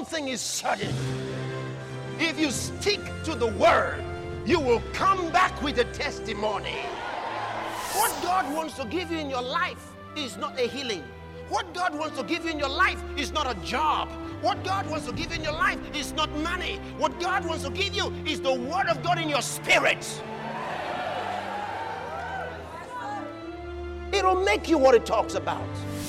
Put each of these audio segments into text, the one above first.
thing is certain. If you stick to the word, you will come back with a testimony. What God wants to give you in your life is not a healing. What God wants to give you in your life is not a job. What God wants to give you in your life is not money. What God wants to give you is the word of God in your spirit. It'll make you what it talks about.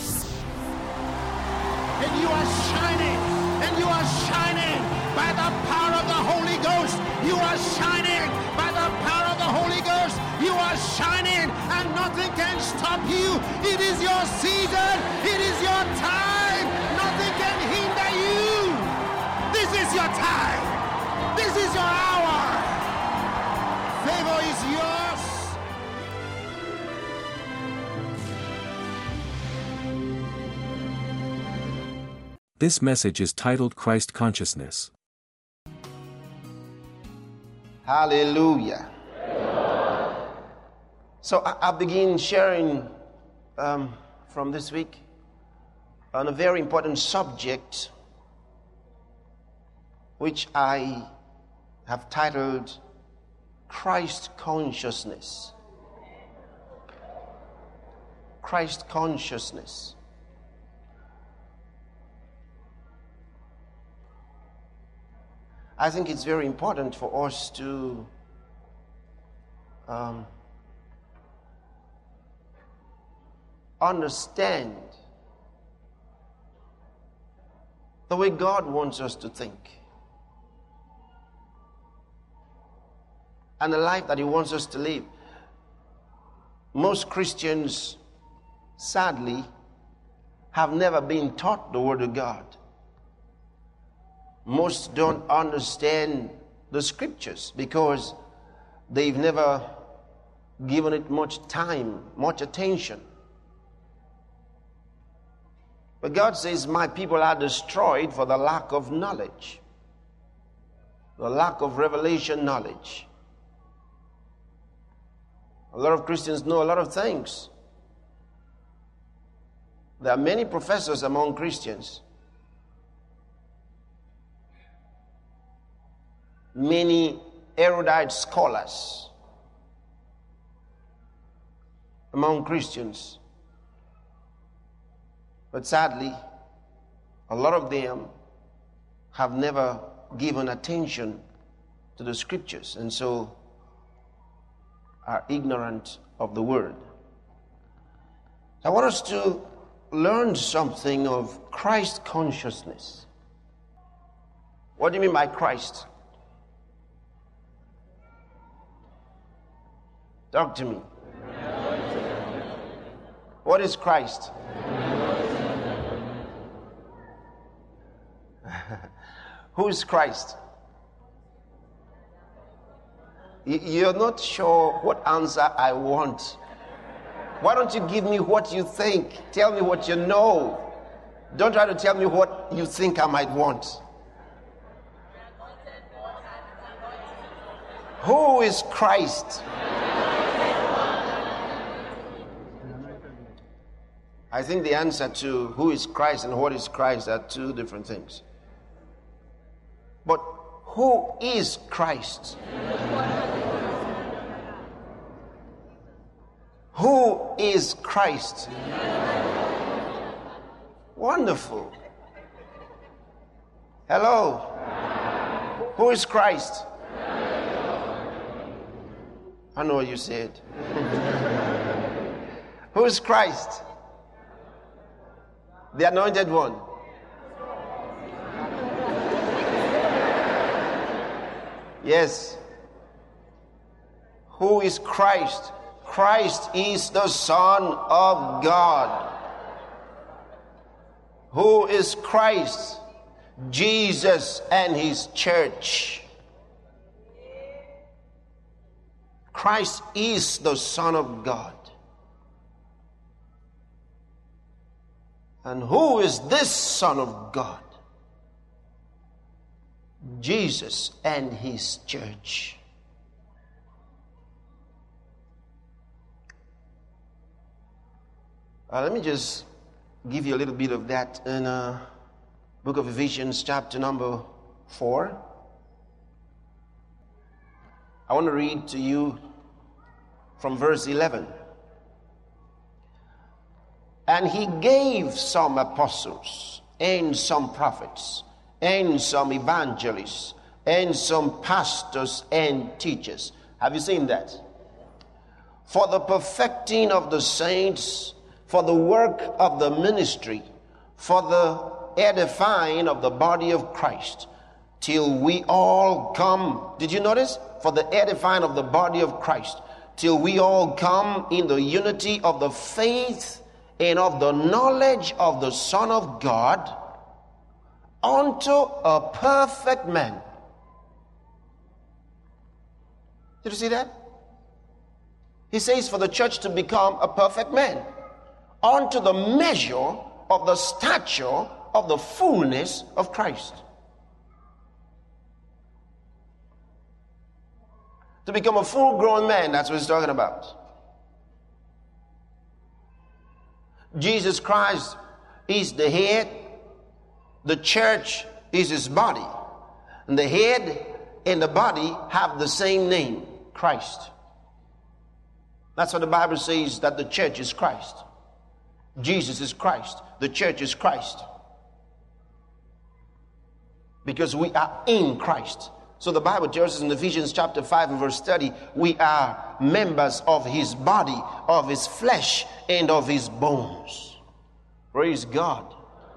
And you are shining. And you are shining by the power of the Holy Ghost. You are shining by the power of the Holy Ghost. You are shining and nothing can stop you. It is your season. It is your time. Nothing can hinder you. This is your time. This is your hour. Favor is yours. This message is titled Christ Consciousness. Hallelujah. So I begin sharing from this week on a very important subject which I have titled Christ Consciousness. Christ Consciousness. I think it's very important for us to understand the way God wants us to think and the life that He wants us to live. Most Christians, sadly, have never been taught the Word of God. Most don't understand the scriptures because they've never given it much time, much attention. But God says, my people are destroyed for the lack of knowledge, the lack of revelation knowledge. A lot of Christians know a lot of things. There are many professors among Christians. Many erudite scholars among Christians. But sadly, a lot of them have never given attention to the scriptures and so are ignorant of the word. I want us to learn something of Christ consciousness. What do you mean by Christ? Talk to me. What is Christ? Who is Christ? You're not sure what answer I want. Why don't you give me what you think? Tell me what you know. Don't try to tell me what you think I might want. Who is Christ? I think the answer to who is Christ and what is Christ are two different things. But who is Christ? Who is Christ? Wonderful. Hello. Who is Christ? I know what you said. Who is Christ? The anointed one. Yes. Who is Christ? Christ is the Son of God. Who is Christ? Jesus and His church. Christ is the Son of God. And who is this Son of God? Jesus and His church. Let me just give you a little bit of that. And Book of Ephesians, chapter number 4. I want to read to you from verse 11. And he gave some apostles, and some prophets, and some evangelists, and some pastors and teachers. Have you seen that? For the perfecting of the saints, for the work of the ministry, for the edifying of the body of Christ, till we all come. Did you notice? For the edifying of the body of Christ, till we all come in the unity of the faith and of the knowledge of the Son of God, unto a perfect man. Did you see that? He says for the church to become a perfect man, unto the measure of the stature of the fullness of Christ. To become a full-grown man, that's what he's talking about. Jesus Christ is the head. The church is his body. And the head and the body have the same name, Christ. That's what the Bible says, that the church is Christ. Jesus is Christ. The church is Christ. Because we are in Christ. So the Bible tells us in Ephesians chapter 5 and verse 30, we are members of his body, of his flesh, and of his bones. Praise God.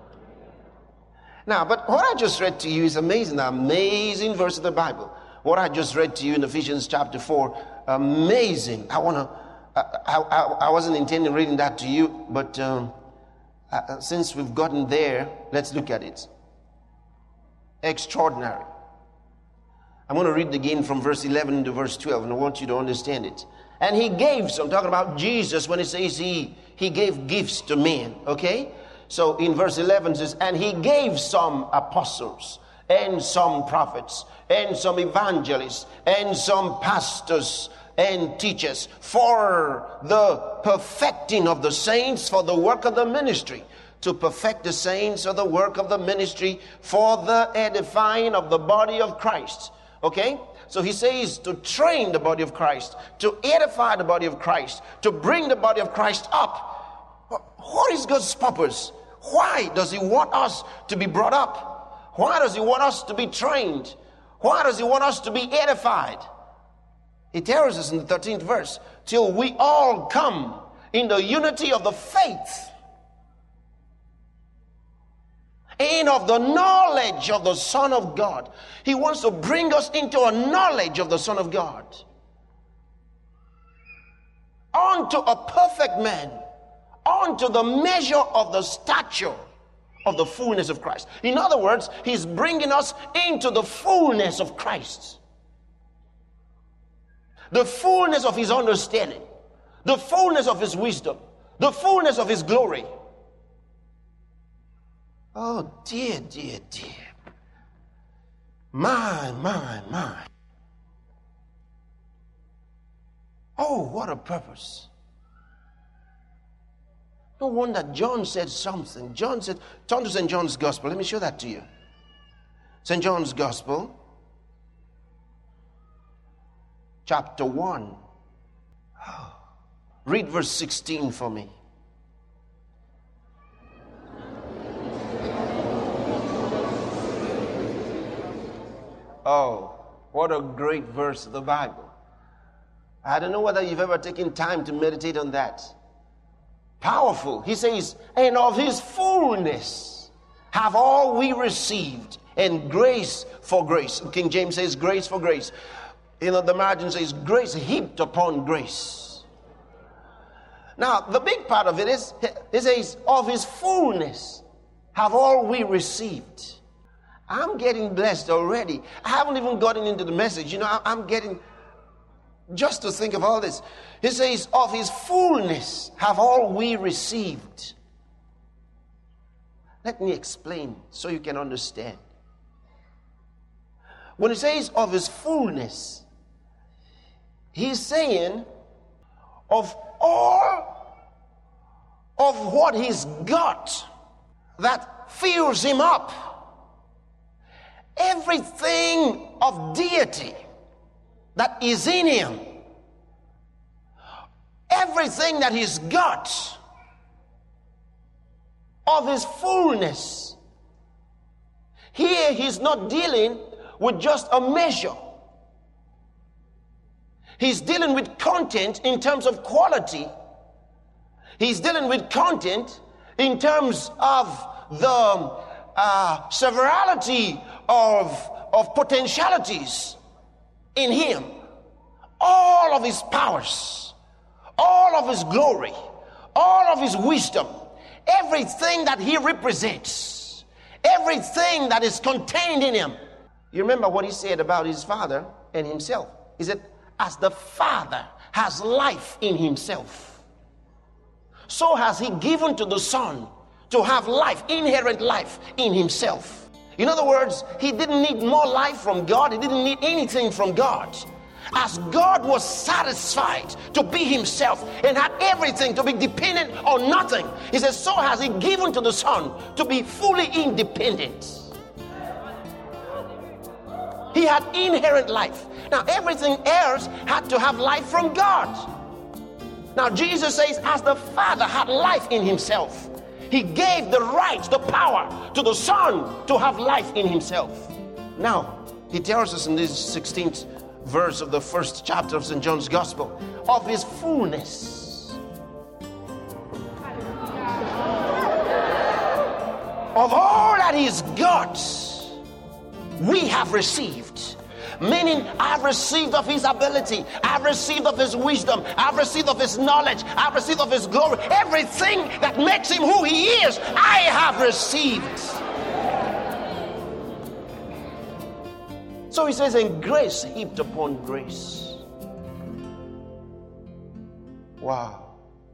Now, but what I just read to you is amazing, an amazing verse of the Bible. What I just read to you in Ephesians chapter 4, amazing. I wasn't intending reading that to you, but since we've gotten there, let's look at it. Extraordinary. I'm going to read again from verse 11 to verse 12, and I want you to understand it. And he gave some, talking about Jesus when it says he gave gifts to men, okay? So in verse 11 it says, and he gave some apostles, and some prophets, and some evangelists, and some pastors and teachers, for the perfecting of the saints, for the work of the ministry, to perfect the saints of the work of the ministry, for the edifying of the body of Christ. Okay? So he says to train the body of Christ, to edify the body of Christ, to bring the body of Christ up. What is God's purpose? Why does he want us to be brought up? Why does he want us to be trained? Why does he want us to be edified? He tells us in the 13th verse, till we all come in the unity of the faith and of the knowledge of the Son of God. He wants to bring us into a knowledge of the Son of God. Unto a perfect man, unto the measure of the stature of the fullness of Christ. In other words, he's bringing us into the fullness of Christ. The fullness of his understanding, the fullness of his wisdom, the fullness of his glory. Oh dear, dear, dear. My. Oh, what a purpose. No wonder John said something. John said, turn to St. John's Gospel. Let me show that to you. St. John's Gospel, chapter 1. Read verse 16 for me. Oh, what a great verse of the Bible. I don't know whether you've ever taken time to meditate on that. Powerful. He says, and of his fullness have all we received, and grace for grace. King James says grace for grace. The margin says grace heaped upon grace. Now, the big part of it is, it says, of his fullness have all we received. I'm getting blessed already. I haven't even gotten into the message. I'm getting, just to think of all this. He says, of his fullness have all we received. Let me explain so you can understand. When he says of his fullness, he's saying of all of what he's got that fills him up. everything of deity that is in him, everything that he's got of his fullness. Here he's not dealing with just a measure. He's dealing with content in terms of quality. He's dealing with content in terms of the severality of potentialities in him. All of his powers, all of his glory, all of his wisdom, everything that he represents, everything that is contained in him. You remember what he said about his Father and himself. He said, as the Father has life in himself, so has he given to the Son to have life, inherent life in himself. In other words, he didn't need more life from God. He didn't need anything from God. As God was satisfied to be himself and had everything to be dependent on nothing, he says, so has he given to the Son to be fully independent. He had inherent life. Now everything else had to have life from God. Now Jesus says, as the Father had life in himself, he gave the right, the power to the Son to have life in himself. Now he tells us in this 16th verse of the first chapter of St. John's Gospel of his fullness, of all that he's got, we have received. Meaning, I've received of his ability, I've received of his wisdom, I've received of his knowledge, I've received of his glory. Everything that makes him who he is, I have received. So he says, and grace heaped upon grace. Wow.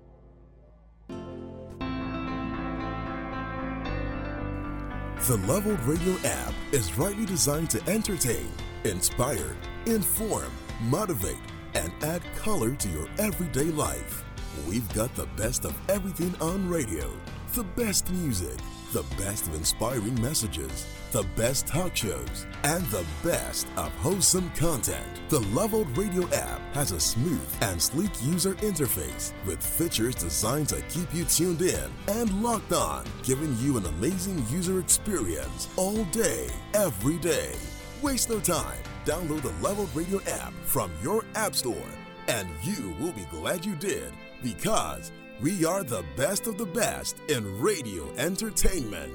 The Leveled Radio app is rightly designed to entertain, inspire, inform, motivate, and add color to your everyday life. We've got the best of everything on radio, the best music, the best of inspiring messages, the best talk shows, and the best of wholesome content. The Leveled Radio app has a smooth and sleek user interface with features designed to keep you tuned in and locked on, giving you an amazing user experience all day, every day. Waste no time. Download the Leveled Radio app from your app store, and you will be glad you did, because we are the best of the best in radio entertainment.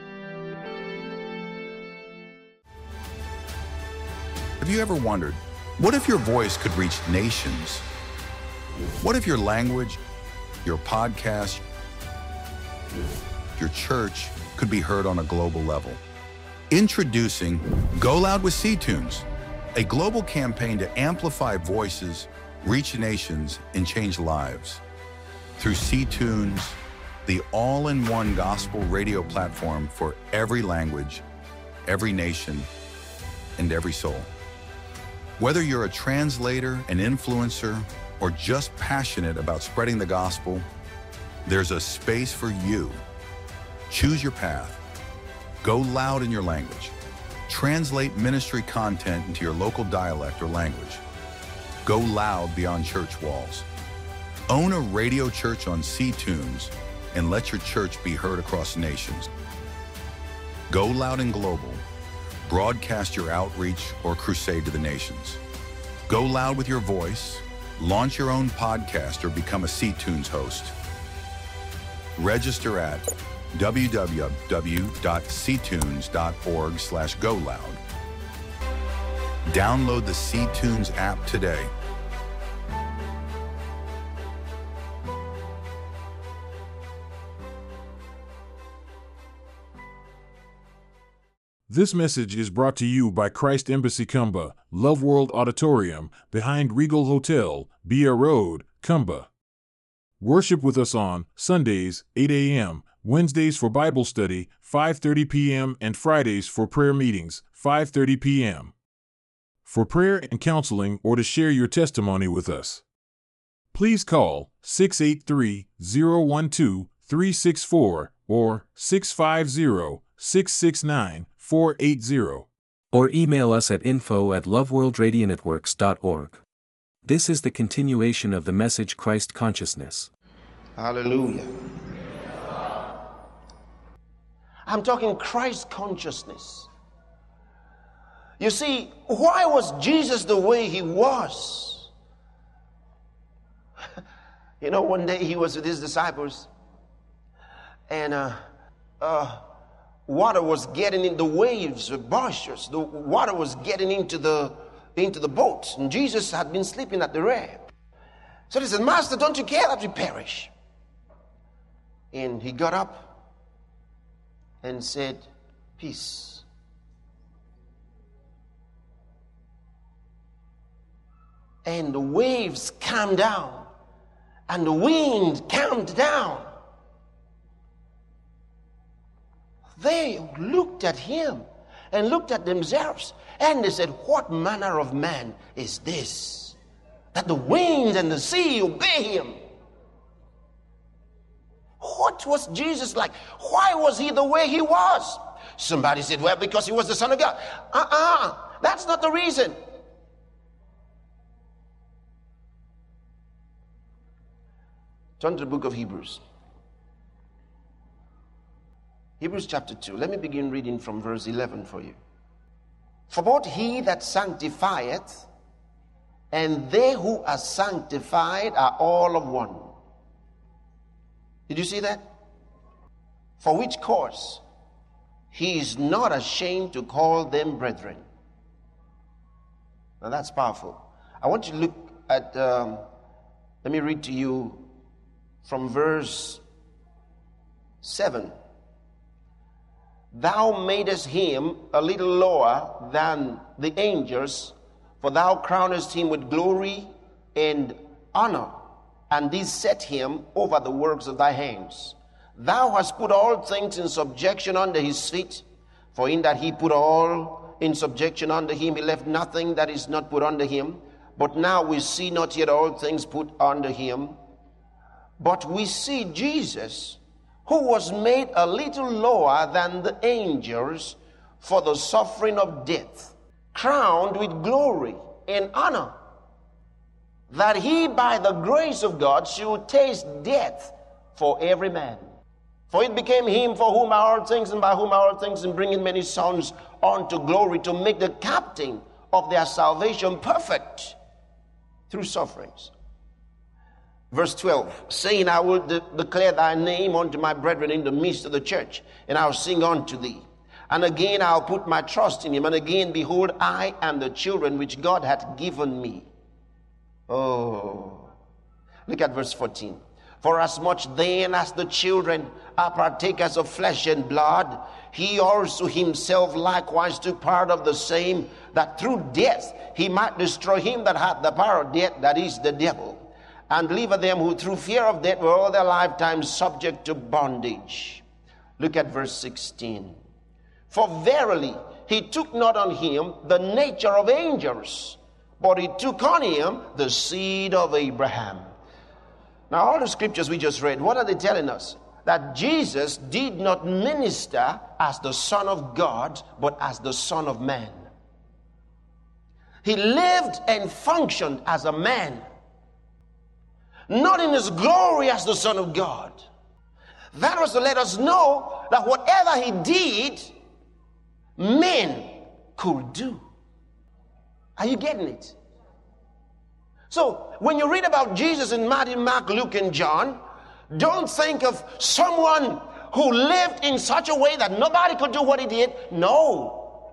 Have you ever wondered, what if your voice could reach nations? What if your language, your podcast, your church could be heard on a global level? Introducing Go Loud with C-Tunes, a global campaign to amplify voices, reach nations, and change lives. Through C-Tunes, the all-in-one gospel radio platform for every language, every nation, and every soul. Whether you're a translator, an influencer, or just passionate about spreading the gospel, there's a space for you. Choose your path. Go loud in your language. Translate ministry content into your local dialect or language. Go loud beyond church walls. Own a radio church on C-Tunes and let your church be heard across nations. Go loud and global. Broadcast your outreach or crusade to the nations. Go loud with your voice. Launch your own podcast or become a C-Tunes host. Register at www.ctunes.org/goloud. Download the C-Tunes app today. This message is brought to you by Christ Embassy Kumba, Love World Auditorium, behind Regal Hotel, Bia Road, Kumba. Worship with us on Sundays, 8 a.m., Wednesdays for Bible study, 5:30 p.m., and Fridays for prayer meetings, 5:30 p.m. For prayer and counseling or to share your testimony with us, please call 683-012-364 or 650-669-480. Or email us at info@loveworldradionetworks.org. This is the continuation of the message Christ Consciousness. Hallelujah. I'm talking Christ consciousness. You see, why was Jesus the way he was? You know, one day he was with his disciples, and water was getting in, the waves were boisterous. The water was getting into the boat, and Jesus had been sleeping at the rear. So they said, "Master, don't you care that we perish?" And he got up and said, "Peace." And the waves calmed down, and the wind calmed down. They looked at him and looked at themselves, and they said, "What manner of man is this, that the winds and the sea obey him?" What was Jesus like? Why was he the way he was? Somebody said, "Well, because he was the Son of God." That's not the reason. Turn to the book of Hebrews. Hebrews chapter 2. Let me begin reading from verse 11 for you. "For both he that sanctifieth and they who are sanctified are all of one." Did you see that? "For which cause he is not ashamed to call them brethren." Now that's powerful. I want you to look at, let me read to you from verse 7. "Thou madest him a little lower than the angels, for thou crownest him with glory and honor, and didst set him over the works of thy hands. Thou hast put all things in subjection under his feet, for in that he put all in subjection under him, he left nothing that is not put under him. But now we see not yet all things put under him. But we see Jesus, who was made a little lower than the angels for the suffering of death, crowned with glory and honor, that he by the grace of God should taste death for every man. For it became him for whom are all things, and by whom are all things, and bringing many sons unto glory, to make the captain of their salvation perfect through sufferings." Verse 12, "Saying, I will declare thy name unto my brethren in the midst of the church, and I'll sing unto thee. And again I'll put my trust in him. And again, behold, I and the children which God hath given me." Oh, look at verse 14. "For as much then as the children are partakers of flesh and blood, he also himself likewise took part of the same, that through death he might destroy him that hath the power of death, that is, the devil, and deliver them who through fear of death were all their lifetime subject to bondage." Look at verse 16. "For verily he took not on him the nature of angels, but he took on him the seed of Abraham." Now all the scriptures we just read, what are they telling us? That Jesus did not minister as the Son of God, but as the Son of Man. He lived and functioned as a man, not in his glory as the Son of God. That was to let us know that whatever he did, men could do. Are you getting it? So when you read about Jesus in Matthew, Mark, Luke, and John, don't think of someone who lived in such a way that nobody could do what he did. No.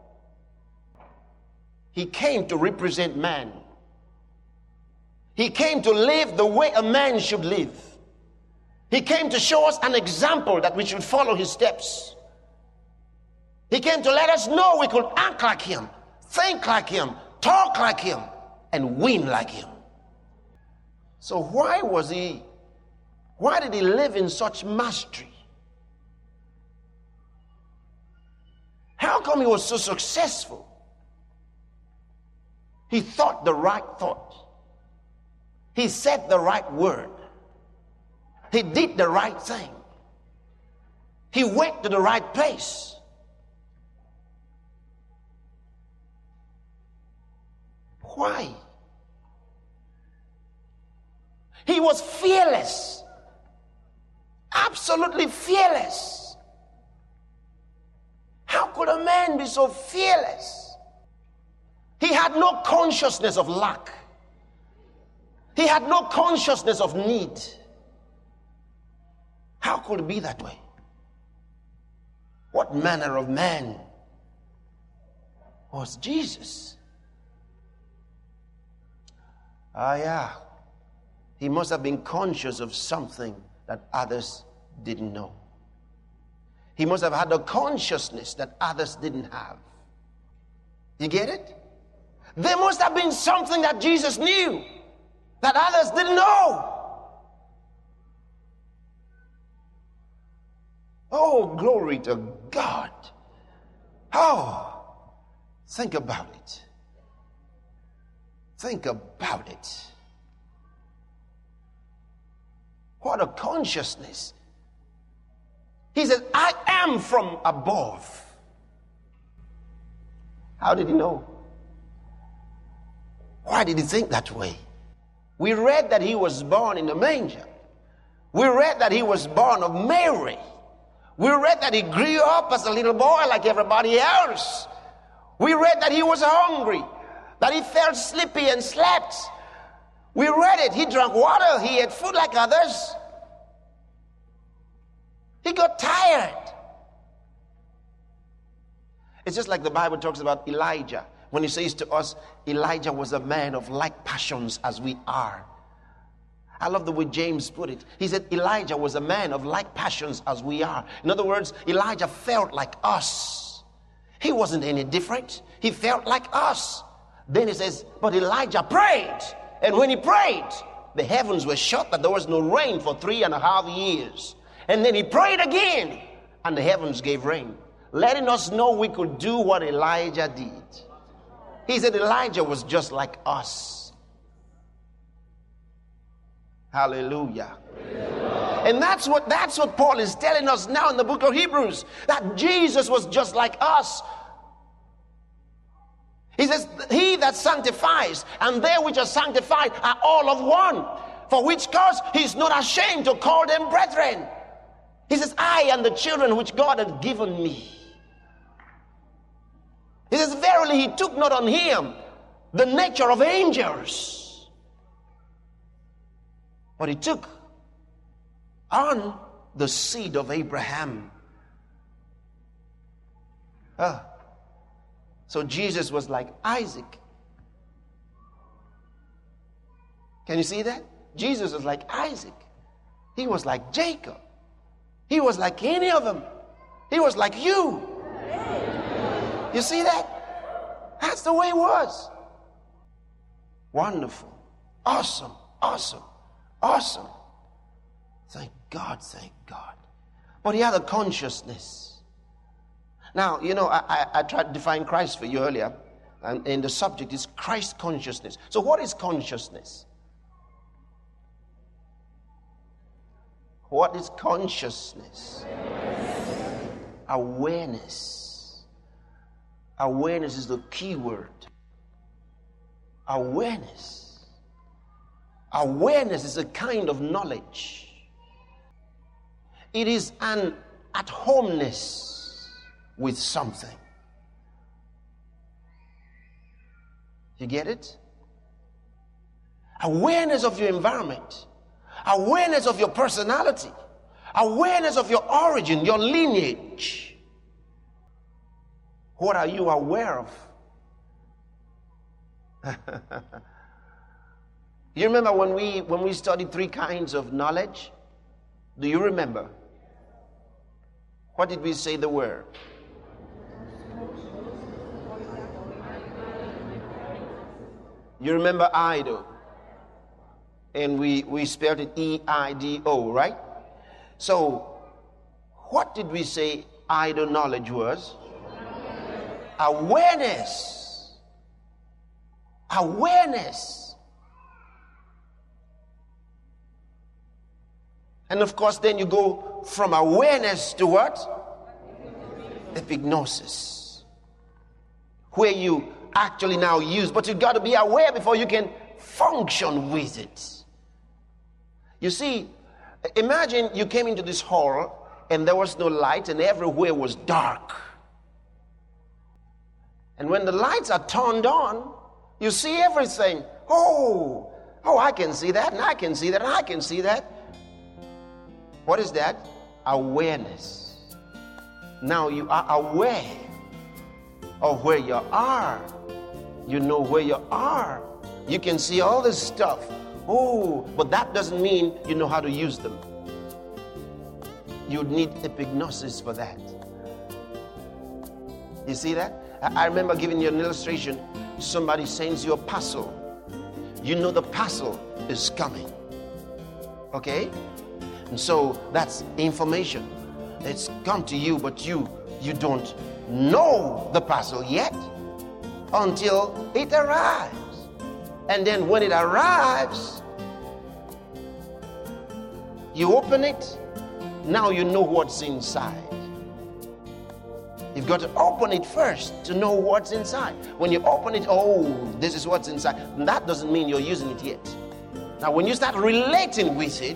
He came to represent man. He came to live the way a man should live. He came to show us an example that we should follow his steps. He came to let us know we could act like him, think like him, talk like him, and win like him. So why did he live in such mastery? How come he was so successful? He thought the right thought. He said the right word. He did the right thing. He went to the right place. Why? He was fearless. Absolutely fearless. How could a man be so fearless? He had no consciousness of lack. He had no consciousness of need. How could it be that way? What manner of man was Jesus? Yeah. He must have been conscious of something that others didn't know. He must have had a consciousness that others didn't have. You get it? There must have been something that Jesus knew that others didn't know. Oh, glory to God. Oh, think about it. Think about it. What a consciousness. He said, I am from above. How did he know? Why did he think that way? We read that he was born in a manger. We read that he was born of Mary. We read that he grew up as a little boy like everybody else. We read that he was hungry, that he felt sleepy and slept. We read it. He drank water. He ate food like others. He got tired. It's just like the Bible talks about Elijah. When he says to us, Elijah was a man of like passions as we are. I love the way James put it. He said Elijah was a man of like passions as we are. In other words, Elijah felt like us. He wasn't any different. He felt like us. Then he says, but Elijah prayed. And when he prayed, the heavens were shut, that there was no rain for 3.5 years. And then he prayed again, and the heavens gave rain, letting us know we could do what Elijah did. He said Elijah was just like us. Hallelujah. And that's what Paul is telling us now in the book of Hebrews, that Jesus was just like us. He says, he that sanctifies and they which are sanctified are all of one, for which cause he is not ashamed to call them brethren. He says, I and the children which God had given me. He says, verily he took not on him the nature of angels, but he took on the seed of Abraham. So Jesus was like Isaac. Can you see that? Jesus was like Isaac. He was like Jacob. He was like any of them. He was like you. You see that? That's the way it was. Wonderful. Awesome. Awesome. Awesome. Thank God. Thank God. But he had a consciousness. Now, you know, I tried to define Christ for you earlier. And the subject is Christ consciousness. So what is consciousness? What is consciousness? Awareness. Awareness is the key word. Awareness. Awareness is a kind of knowledge. It is an at-homeness with something. You get it? Awareness of your environment. Awareness of your personality. Awareness of your origin, your lineage. What are you aware of? You remember when we studied 3 kinds of knowledge? Do you remember? What did we say the word? You remember idol? And we spelled it E-I-D-O, right? So, what did we say idol knowledge was? Awareness. Awareness. And of course, then you go from awareness to what? Epignosis. Where you actually now use, but you've got to be aware before you can function with it. You see, imagine you came into this hall and there was no light and everywhere was dark. And when the lights are turned on, you see everything. Oh, I can see that, and I can see that, and I can see that. What is that? Awareness. Now you are aware of where you are. You know where you are. You can see all this stuff. Oh, but that doesn't mean you know how to use them. You need epignosis for that. You see that? I remember giving you an illustration. Somebody sends you a parcel. You know the parcel is coming. Okay? And so that's information. It's come to you, but you don't know the parcel yet until it arrives. And then when it arrives, you open it. Now you know what's inside. You've got to open it first to know what's inside. When you open it, oh, this is what's inside. And that doesn't mean you're using it yet. Now, when you start relating with it,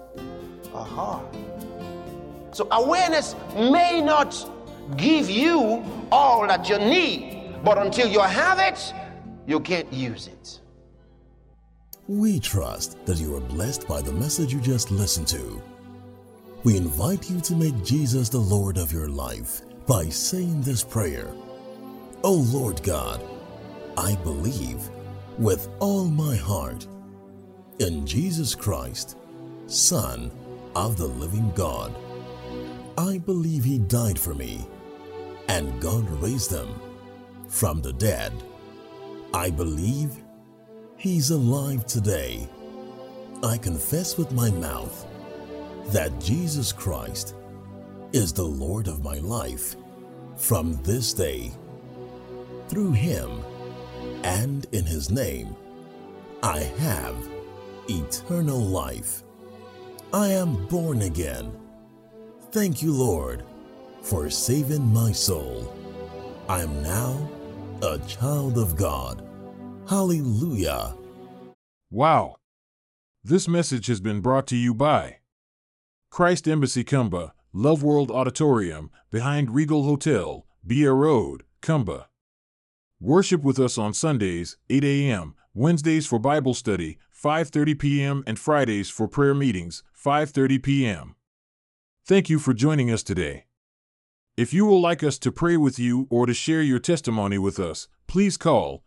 so awareness may not give you all that you need, but until you have it, you can't use it. We trust that you are blessed by the message you just listened to. We invite you to make Jesus the Lord of your life by saying this prayer. Oh Lord God, I believe with all my heart in Jesus Christ, Son of the living God. I believe He died for me and God raised Him from the dead. I believe He's alive today. I confess with my mouth that Jesus Christ is the Lord of my life from this day. Through Him and in His name, I have eternal life. I am born again. Thank you, Lord, for saving my soul. I am now a child of God. Hallelujah. Wow. This message has been brought to you by Christ Embassy Kumba, Love World Auditorium, behind Regal Hotel, Beer Road, Kumba. Worship with us on Sundays, 8 a.m., Wednesdays for Bible study, 5:30 p.m., and Fridays for prayer meetings, 5:30 p.m. Thank you for joining us today. If you would like us to pray with you or to share your testimony with us, please call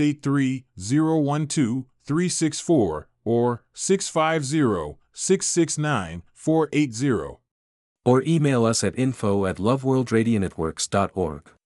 683-012-364 or 650-669-480. Or email us at info@loveworldradionetworks.org.